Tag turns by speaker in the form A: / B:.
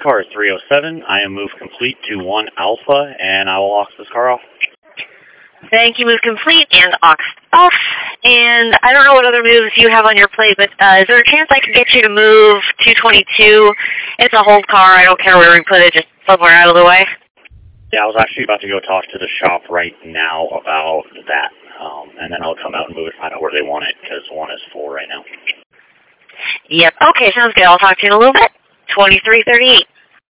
A: car 307. I am moved complete to 1 Alpha, and I will aux this car off.
B: Thank you, move complete and aux off. And I don't know what other moves you have on your plate, but is there a chance I could get you to move 222? It's a hold car. I don't care where we put it, just somewhere out of the way.
A: Yeah, I was actually about to go talk to the shop right now about that, and then I'll come out and move it, find out where they want it, because 1 is full right now.
B: Yep. Okay, sounds good. I'll talk to you in a little bit. 2338.